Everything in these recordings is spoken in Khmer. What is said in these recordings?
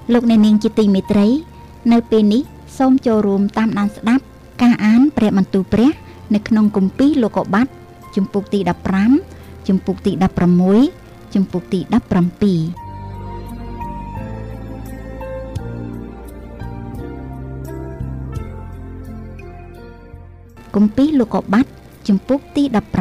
លោកអ្នកនាងជាទីមេត្រីនៅពេលនេះសូមចូលរួមតាមដានស្ដាប់ការអានព្រះបន្ទូលព្រះនៅក្នុងគម្ពីរលោកុបាទជំពូកទី15ជំពូកទី16ជំពូកទី17គម្ពីរលោកុបាទជំពូកទី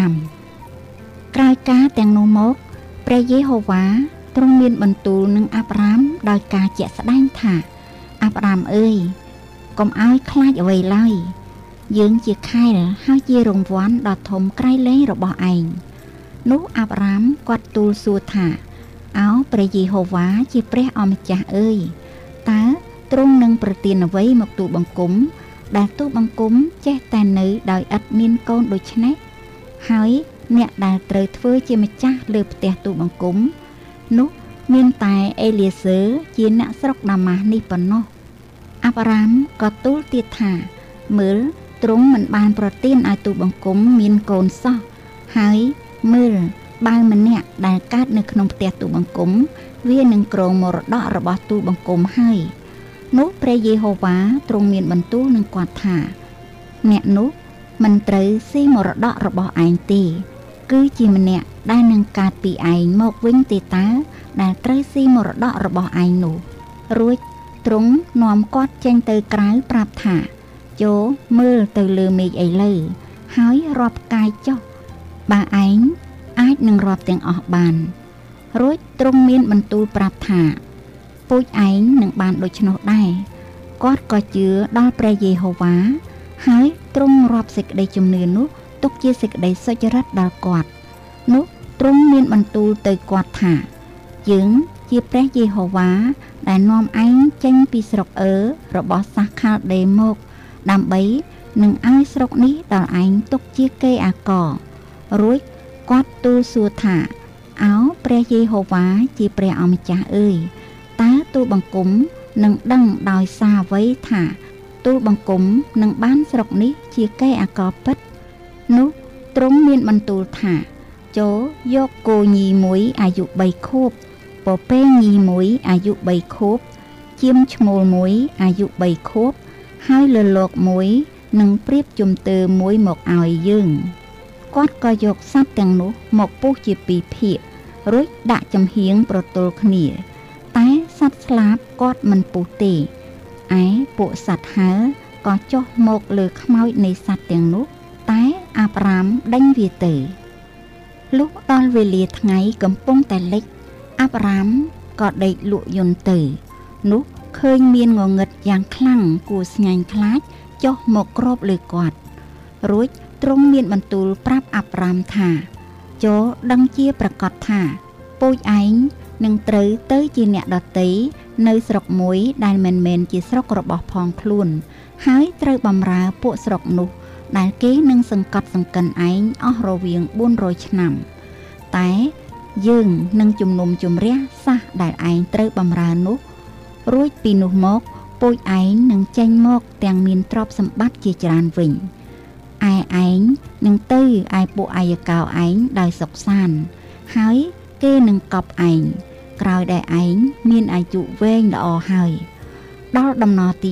15ក្រោយការទាំងនោះមកព្រះយេហូវ៉ាទ្រង់មានបន្ទូលនឹងអាប់រ៉ាមដោយការជាក់ស្ដែងថាអាប់រ៉ាមអើយកុំឲ្យខ្លាចអ្វីឡើយយើងជាខែលហើយជារង្វាន់ដ៏ធំក្រៃលែងរបស់ឯងនោះអាប់រ៉ាមគាត់ទូលសួរថាអោព្រះយេហូវ៉ាជាព្រះអម្ចាស់អើយតើទ្រង់នឹងប្រទានអ្វីមកទូលបង្គំដែលទូលបង្គំចេះតែនៅដោយឥតមានកូនដូច្នេះហើយអ្នកដែលត្រូវធ្វើជាម្ចាស់លើផ្ទះទូលបង្គំនោះមានតែអេលៀសឺជាអ្នកស្រុកដាម៉ាស់នេះប៉ុណ្ណោះអាប់រ៉ាមក៏ទូលទៀតថាមើលទ្រង់មិនបានប្រទានឲ្យទូលបង្គំមានកូនសោះហើយមើលបើម្នាក់ដែលកើតនៅក្នុងផ្ទះទូលបង្គំវានឹងគ្រងមរតករបស់ទូលបង្គំហើយនោះព្រះយេហូវ៉ាទ្រង់មានបន្ទូលនឹងគាត់ថាអ្នកនោះមិនត្រូវស៊ីមរតករបស់ឯងទេគឺជាម្នាក់ដែលនឹងកើតពីឯងមកវិញទេតើដែលត្រូវស៊ីមរតករបស់ឯងនោះរួចទ្រង់នាំគាត់ចេញទៅក្រៅប្រាប់ថាចូលមើលទៅលើមេឃឥឡូវហើយរាប់កាយចុះបើឯងអាចនឹងរាប់ទាំងអស់បានរួចទ្រង់មានបន្ទូលប្រាប់ថាពូជឯងនឹងបានដូច្នោះដែរគាត់ក៏ជឿដល់ព្រះយេហូវ៉ាហើយទ្រង់រាប់សេចក្តីជំនឿនោះទុកជាសេចក្តីសុចរិតដល់គាត់នោះទ្រង់មានបន្ទូលទៅគាត់ថាយើងជាព្រះយេហូវ៉ាដែលនាំឯងចេញពីស្រុករបស់សាសខាល់ដេមកដើម្បីនឹងឲ្យស្រុកនេះដល់ឯងទុកជាគេអាកររួចគាត់ទូលសួរថាអោព្រះយេហូវ៉ាជាព្រះអម្ចាស់អើយតើទូលបង្គំនឹងដឹងដោយសារអ្វីថាទូលបង្គំនឹងបានស្រុកនេះជាគេអាករពិតនោះទ្រង់មានបន្ទូលថាចូលយកគោញីមួយអាយុ3ខួបពពែញីមួយអាយុ3ខួបជាមឈ្មោលមួយអាយុ3ខួបហើយលលកមួយនឹងព្រៀបជំទើមួយមកឲ្យយើងគាត់ក៏យកសត្វទាំងនោះមកពុះជាពីរភាគរួចដាក់ចំហៀងប្រទល់គ្នាតែសត្វស្លាបគាត់មិនពុះទេឯពួកសត្វហើរក៏ចុះមកលើខ្មោចនៃសត្វទាំងនោះតែអាប់រ៉ាមដេញវាទៅលុះដល់វេលាថ្ងៃកំពុងតែលិចអាប់រ៉ាមក៏ដេកលក់យន្តទៅនោះឃើញមានងងឹតយ៉ាងខ្លាំងគួរស្ញាញ់ខ្លាចចុះមកគ្របលើគាត់រួចទ្រង់មានបន្ទូលប្រាប់អាប់រ៉ាមថាចូលដឹងជាប្រកាសថាពូជឯងនឹងត្រូវទៅជាអ្នកដតីនៅស្រុកមួយដែលមិនមែនជាស្រុករបស់ផងខ្លួនហើយត្រូវបម្រើពួកស្រុកនោះដែលគេនឹងសង្កត់សង្កិនឯងអស់រវាង400ឆ្នាំតែយើងនឹងជំនុំជម្រះសាសដែលឯងត្រូវបម្រើនោះរួចពីនោះមកពូជឯងនឹងចេញមកទាំងមានទ្រព្យសម្បត្តិជាច្រើនវិញឯងនឹងទៅឯពួកអាយកោឯងដោយសុខសាន្តហើយគេនឹងកប់ឯងក្រោយដែលឯងមានអាយុវែងល្អហើយដល់ដំណរទី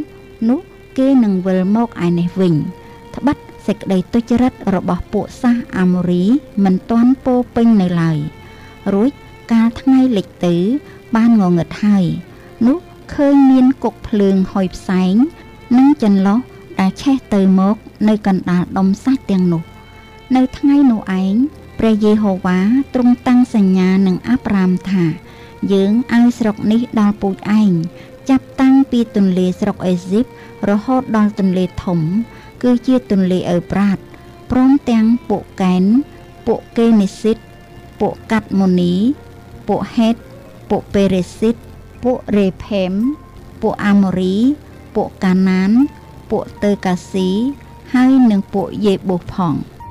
4នោះគេនឹងវិលមកឯនេះវិញត្បិតសេចក្តីទុច្ចរិតរបស់ពួកសាសអាម៉ូរីមិនទាន់ពោពេញនៅឡើយរួចកាលថ្ងៃលិចទៅបានងងឹតហើយនោះឃើញមានគុកភ្លើងហុយផ្សែងនិងចន្លោះដែលឆេះទៅមកនៅកណ្ដាលដុំសាច់ទាំងនោះនៅថ្ងៃនោះឯងព្រះយេហូវ៉ាទ្រង់តាំងសញ្ញានឹងអាប់រ៉ាមថាយើងឲ្យស្រុកនេះដល់ពូជឯងចាប់តាំងពីទន្លេស្រុកអេស៊ីបរហូតដល់ទន្លេធំគឺជាទន្លេអេប្រាតព្រមទាំងពួកកែនពួកកេនេស៊ីតពួកកាត់ម៉ូនីពួកហេតពួកពេរេស៊ីតពួករេផេមពួកអាម៉ូរីពួកកាណានពួកតើកាស៊ីហើយនិងពួកយេបូសផង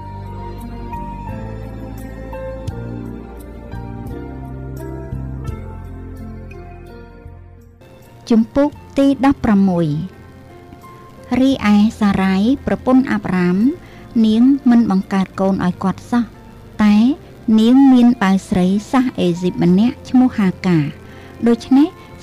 ជំពូកទី16រីឯសារ៉ៃប្រពន្ធអាប់រ៉ាមនាងមិនបង្កើតកូនឲ្យគាត់សោះតែនាងមានបាវស្រីសាសអេស៊ីបម្នាក់ឈ្មោះហាកាដូច្នេះ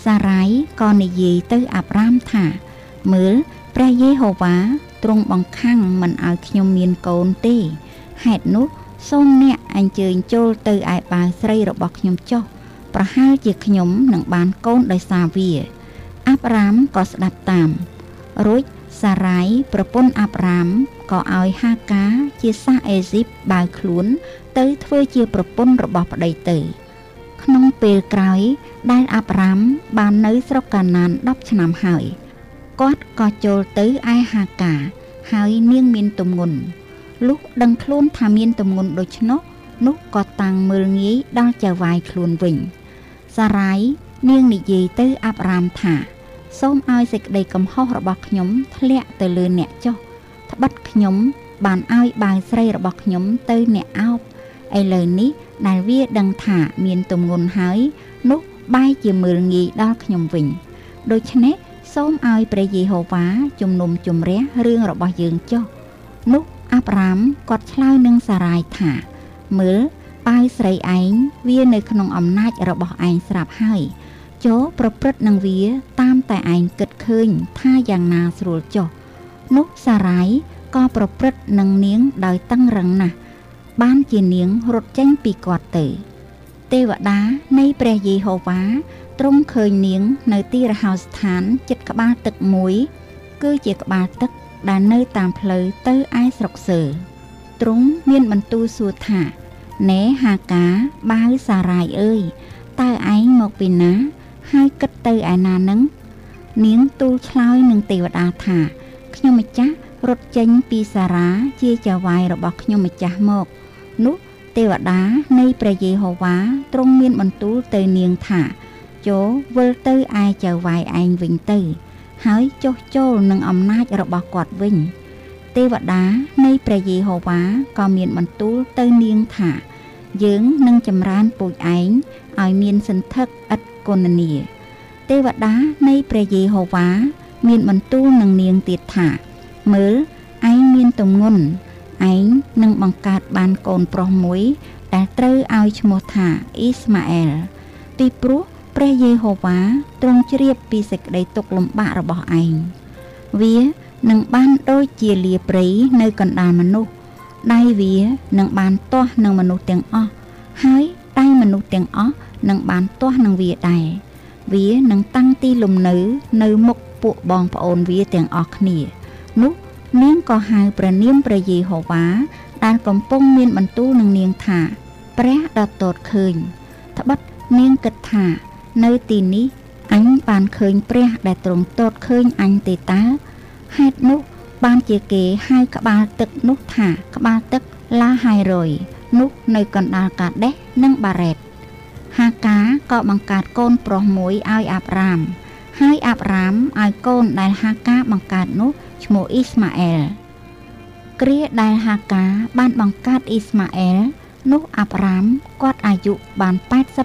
សារ៉ៃក៏និយាយទៅអាប់រ៉ាមថាមើលព្រះយេហូវ៉ាទ្រង់បង្ខាំងមិនឲ្យខ្ញុំមានកូនទេហេតុនោះសូមអ្នកអញ្ជើញចូលទៅឯបាវស្រីរបស់ខ្ញុំចុះប្រហែលជាខ្ញុំនឹងបានកូនដោយសារវាអាប់រ៉ាមក៏ស្ដាប់តាមរួចសារ៉ៃប្រពន្ធអាប់រ៉ាមក៏ឲ្យហាកាជាសាសអេស៊ីបបាវខ្លួនទៅធ្វើជាប្រពន្ធរបស់ប្តីទៅក្នុងពេលក្រោយដែលអាប់រ៉ាមបាននៅស្រុកកាណាន10ឆ្នាំហើយគាត់ក៏ចូលទៅឯហាកាហើយនាងមានទម្ងន់លុះដឹងខ្លួនថាមានទម្ងន់ដូច្នោះក៏តាំងមើលងាយដល់ចៅវាយខ្លួនវិញសារ៉ៃនាងនិយាយទៅអាប់រ៉ាមថាសូមឲ្យសេចក្តីកំហុសរបស់ខ្ញុំធ្លាក់ទៅលើអ្នកចុះត្បិតខ្ញុំបានឲ្យបាវស្រីរបស់ខ្ញុំទៅអ្នកអោបឥឡូវនេះដែលវាដឹងថាមានទម្ងន់ហើយនោះបែរជាមើលងាយដល់ខ្ញុំវិញដូច្នេះសូមឲ្យព្រះយេហូវ៉ាជំនុំជម្រះរឿងរបស់យើងចុះនោះអាប់រ៉ាមគាត់ឆ្លើយនឹងសារ៉ៃថាមើលបាវស្រីឯងវានៅក្នុងអំណាចរបស់ឯងស្រាប់ហើយចូលប្រព្រឹត្តនឹងវាតាមតែឯងគិតឃើញថាយ៉ាងណាស្រួលចុះនោះសារ៉ៃក៏ប្រព្រឹត្តនឹងនាងដោយតឹងរឹងណាស់បានជានាងរត់ចេញពីគាត់ទៅទេវតានៃព្រះយេហូវ៉ាទ្រង់ឃើញនាងនៅទីរហោស្ថានជិតក្បាលទឹកមួយគឺជាក្បាលទឹកដែលនៅតាមផ្លូវទៅឯស្រុកសើទ្រង់មានបន្ទូលសួរថាណែហាកាបាវសារ៉ៃអើយតើឯងមកពីណាហើយគិតទៅឯណានឹងនាងទូលឆ្លើយនឹងទេវតាថាខ្ញុំម្ចាស់រត់ចេញពីសារ៉ាជាចៅវាយរបស់ខ្ញុំម្ចាស់មកនោះទេវតានៃព្រះយេហូវ៉ាទ្រង់មានបន្ទូលទៅនាងថាចូលវិលទៅឯចៅវាយឯងវិញទៅហើយចុះចូលនឹងអំណាចរបស់គាត់វិញទេវតានៃព្រះយេហូវ៉ាក៏មានបន្ទូលទៅនាងថាយើងនឹងចម្រើនពូជឯងឲ្យមានសន្ធឹកឥតគណនាទេវតានៃព្រះយេហូវ៉ាមានបន្ទូលនឹងនាងទៀតថាមើលឯងមានទម្ងន់ឯងនឹងបង្កើតបានកូនប្រុសមួយដែលត្រូវឲ្យឈ្មោះថាអ៊ីស្ម៉ាអែលពីព្រោះព្រះយេហូវ៉ាទ្រង់ជ្រាបពីសេចក្តីទុក្ខលំបាករបស់ឯងវានឹងបានដូចជាលាព្រៃនៅកណ្ដាលមនុស្សដៃវានឹងបានទាស់នឹងមនុស្សទាំងអស់ហើយដៃមនុស្សទាំងអស់នឹងបានទាស់នឹងវាដែរវានឹងតាំងទីលំនៅនៅមុខពួកបងប្អូនវាទាំងអស់គ្នានោះនាងក៏ហៅព្រះនាមព្រះយេហូវ៉ាដែលកំពុងមានបន្ទូលនឹងនាងថាព្រះដ៏ទតឃើញត្បិតនាងគិតថានៅទីនេះអញបានឃើញព្រះដែលទ្រង់ទតឃើញអញទេតើហេតុនោះបានជាគេហៅក្បាលទឹកនោះថាក្បាលទឹកឡាហៃរយនោះនៅកណ្ដាលកាដេសនិងបារ៉េតហាកាក៏បង្កើតកូនប្រុសមួយឲ្យអាប់រ៉ាមហើយអាប់រ៉ាមឲ្យកូនដែលហាកាបង្កើតនោះឈ្មោះអ៊ីស្ម៉ាអែលគ្រាដែលហាកាបានបង្កើតអ៊ីស្ម៉ាអែលនោះអាប់រ៉ាមគាត់អាយុបាន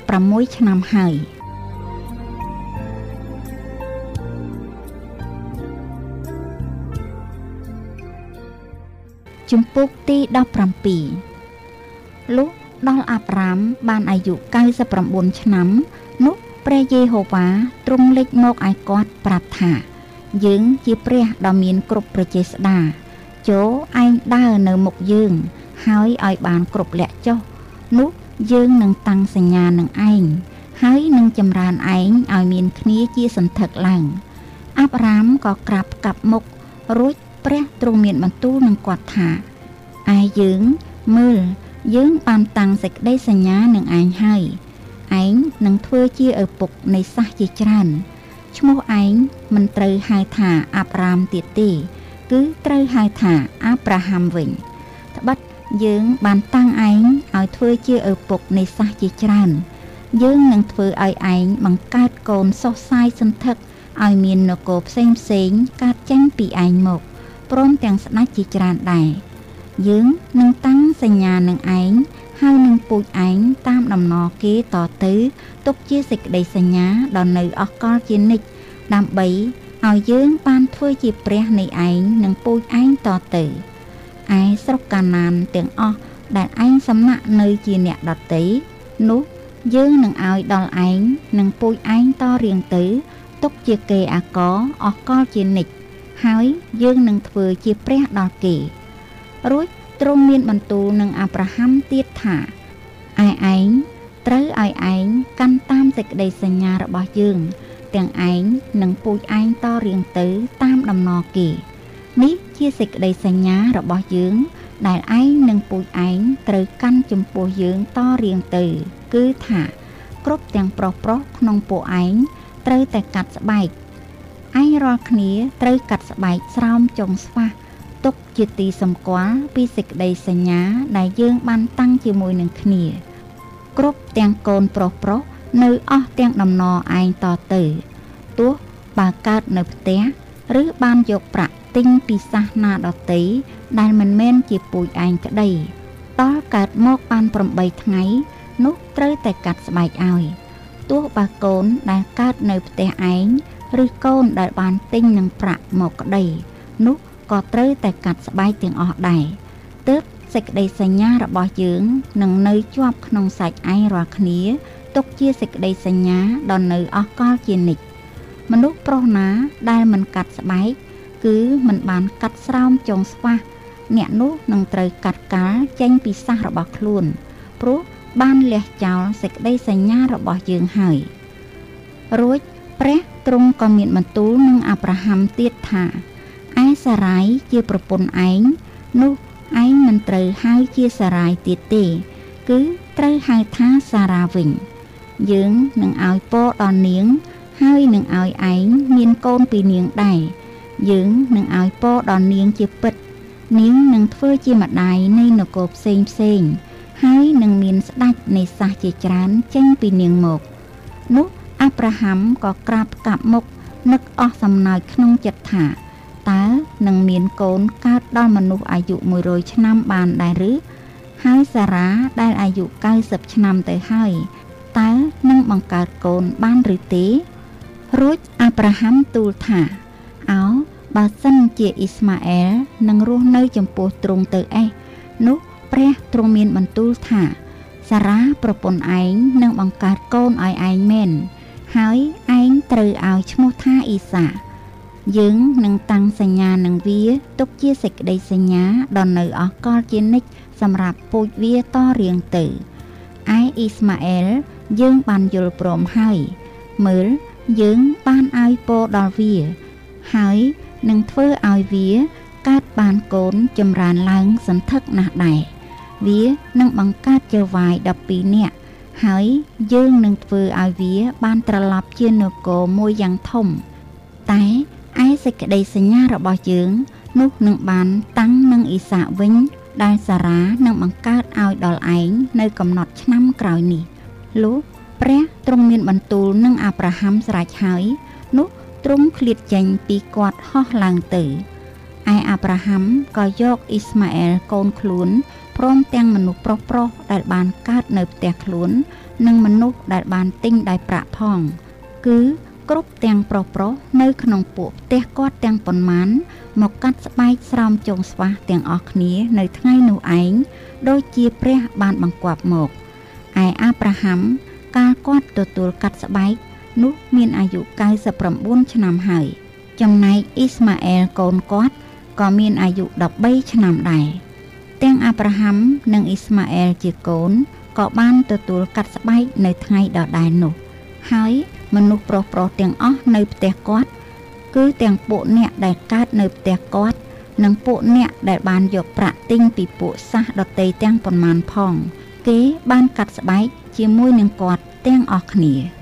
86ឆ្នាំហើយជំពូកទី17លុះដល់អាប់រ៉ាមបានអាយុ99ឆ្នាំនោះព្រះយេហូវ៉ាទ្រង់លេចមកឲ្យគាត់ប្រាប់ថាយើងជាព្រះដ៏មានគ្រប់ប្រជាស្ដាចូលឯងដើរនៅមុខយើងហើយឲ្យបានគ្រប់លក្ខចុះនោះយើងនឹងតាំងសញ្ញានឹងឯងហើយនឹងចម្រើនឯងឲ្យមានគ្នាជាសន្ធឹកឡើងអាប់រ៉ាមក៏ក្រាបកាប់មុខរួចព្រះទ្រង់មានបន្ទូលនឹងគាត់ថាឯយើងមើលយើងបានតាំងសេចក្តីសញ្ញានឹងឯងហើយឯងនឹងធ្វើជាឪពុកនៃសាសជាច្រើនឈ្មោះឯងមិនត្រូវហៅថាអាប់រ៉ាមទៀតទេគឺត្រូវហៅថាអាប់រ៉ាហាំវិញត្បិតយើងបានតាំងឯងឲ្យធ្វើជាឪពុកនៃសាសជាច្រើនយើងនឹងធ្វើឲ្យឯងបង្កើតកូនសុសសាយសន្ធឹកឲ្យមាននគរផ្សេងកើតចេញពីឯងមកព្រមទាំងស្ដេចជាច្រើនដែរយើងនឹងតាំងសញ្ញានឹងឯងហើយនឹងពូជឯងតាមដំណរគេតទៅទុកជាសេចក្តីសញ្ញាដល់នៅអកលជានិច្ចដើម្បីឲ្យយើងបានធ្វើជាព្រះនៃឯងនិងពូជឯងតទៅឯស្រុកកាណានទាំងអស់ដែលឯងសំណាក់នៅជាអ្នកដតីនោះយើងនឹងឲ្យដល់ឯងនឹងពូជឯងតរៀងទៅទុកជាគេអាករអស់កលជានិច្ចហើយយើងនឹងធ្វើជាព្រះដល់គេរួចទ្រង់មានបន្ទូលនឹងអាប់រ៉ាហាំទៀតថាឯងត្រូវឲ្យឯងកាន់តាមសេចក្តីសញ្ញារបស់យើងទាំងឯងនឹងពូជឯងតរៀងទៅតាមដំណរគេនេះជាសេចក្តីសញ្ញារបស់យើងដែលឯងនឹងពូជឯងត្រូវកាន់ចំពោះយើងតរៀងទៅគឺថាគ្រប់ទាំងប្រុសក្នុងពួកឯងត្រូវតែកាត់ស្បែកឯងរាល់គ្នាត្រូវកាត់ស្បែកស្រោមចុងស្វាទុកជាទីសម្គាល់ពីសេចក្តីសញ្ញាដែលយើងបានតាំងជាមួយនឹងគ្នាគ្រប់ទាំងកូនប្រុសនៅអស់ទាំងដំណរឯងតទៅទោះបើកើតនៅផ្ទះឬបានយកប្រាក់ទិញពីសាសនាដទៃដែលមិនមែនជាពូជឯងក្តីតើកើតមកបាន8ថ្ងៃនោះត្រូវតែកាត់ស្បែកឲ្យទោះបើកូនដែលកើតនៅផ្ទះឯងឬកូនដែលបានទិញនឹងប្រាក់មកក្តីនោះក៏ត្រូវតែកាត់ស្បែកទាំងអស់ដែរទើបសេចក្តីសញ្ញារបស់យើងនឹងនៅជាប់ក្នុងសាច់ឯងរាល់គ្នាទុកជាសេចក្តីសញ្ញាដល់នៅអស់កលជានិច្ចមនុស្សប្រុសណាដែលមិនកាត់ស្បែកគឺមិនបានកាត់ស្រោមចុងស្វាអ្នកនោះនឹងត្រូវកាត់កាល់ចេញពីសាសរបស់ខ្លួនព្រោះបានលះចោលសេចក្តីសញ្ញារបស់យើងហើយរួចព្រះទ្រង់ក៏មានបន្ទូលនឹងអាប់រ៉ាហាំទៀតថាឯសារ៉ាយជាប្រពន្ធឯងនោះឯងមិនត្រូវហៅជាសារ៉ាយទៀតទេគឺត្រូវហៅថាសារ៉ាវិញយើងនឹងឲ្យពរដល់នាងហើយនឹងឲ្យឯងមានកូនពីនាងដែរយើងនឹងឲ្យពរដល់នាងជាពិតនាងនឹងធ្វើជាម្ដាយនៃនគរផ្សេងហើយនឹងមានស្ដេចនៃសាសជាច្រើនចេញពីនាងមកនោះអាប់រ៉ាហាំក៏ក្រាបផ្កាប់មុខនឹកអស់សំណើចក្នុងចិត្តថាតើនឹងមានកូនកើតដល់មនុស្សអាយុ100ឆ្នាំបានដែរឬហើយសារ៉ាដែលអាយុ90ឆ្នាំទៅហើយតើនឹងបង្កើតកូនបានឬទេរួចអាប់រ៉ាហាំទូលថាបើសិនជាអ៊ីស្ម៉ាអែលនឹងរស់នៅចំពោះទ្រង់ទៅនោះព្រះទ្រង់មានបន្ទូលថាសារ៉ាប្រពន្ធឯងនឹងបង្កើតកូនឲ្យឯងមែនហើយឯងត្រូវឲ្យឈ្មោះថាអ៊ីសាយើងនឹងតាំងសញ្ញានឹងវាទុកជាសេចក្តីសញ្ញាដល់នៅអស់កលជានិច្ចសម្រាប់ពូជវាតរៀងទៅឯអ៊ីស្ម៉ាអែលយើងបានយល់ព្រមហើយមើលយើងបានឲ្យពរដល់វាហើយនឹងធ្វើឲ្យវាកើតបានកូនចម្រើនឡើងសន្ធឹកណាស់ដែរវានឹងបង្កើតចៅហ្វាយ12នាក់ហើយយើងនឹងធ្វើឲ្យវាបានត្រឡប់ជានគរមួយយ៉ាងធំតែឯសេចក្តីសញ្ញារបស់យើងនោះនឹងបានតាំងនឹងអ៊ីសាកវិញដែលសារ៉ានឹងបង្កើតឲ្យដល់ឯងនៅកំណត់ឆ្នាំក្រោយនេះលុះព្រះទ្រង់មានបន្ទូលនឹងអាប់រ៉ាហាំស្រេចហើយនោះទ្រង់ឃ្លាតចេញពីគាត់ហោះឡើងទៅឯអាប់រ៉ាហាំក៏យកអ៊ីស្ម៉ាអែលកូនខ្លួនព្រមទាំងមនុស្សប្រុសដែលបានកើតនៅផ្ទះខ្លួននិងមនុស្សដែលបានទិញដោយប្រាក់ផងគឺគ្រប់ទាំងប្រុសនៅក្នុងពួកផ្ទះគាត់ទាំងប៉ុន្មានមកកាត់ស្បែកស្រោមចុងស្វាទាំងអស់គ្នានៅថ្ងៃនោះឯងដូចជាព្រះបានបង្គាប់មកឯអាប់រ៉ាហាំកាលគាត់ទទួលកាត់ស្បែកនោះមានអាយុ99ឆ្នាំហើយចំណែកអ៊ីស្ម៉ាអែលកូនគាត់ក៏មានអាយុ13ឆ្នាំដែរទាំងអាប់រ៉ាហាំនិងអ៊ីស្ម៉ាអែលជាកូនក៏បានទទួលកាត់ស្បែកនៅថ្ងៃដដែលនោះហើយមនុស្សប្រុសទាំងអស់នៅផ្ទះគាត់គឺទាំងពួកអ្នកដែលកើតនៅផ្ទះគាត់និងពួកអ្នកដែលបានយកប្រាក់ទិញពីពួកសាសដទៃទាំងប៉ុន្មានផងគេបានកាត់ស្បែកជាមួយនឹងគាត់ទាំងអស់គ្នា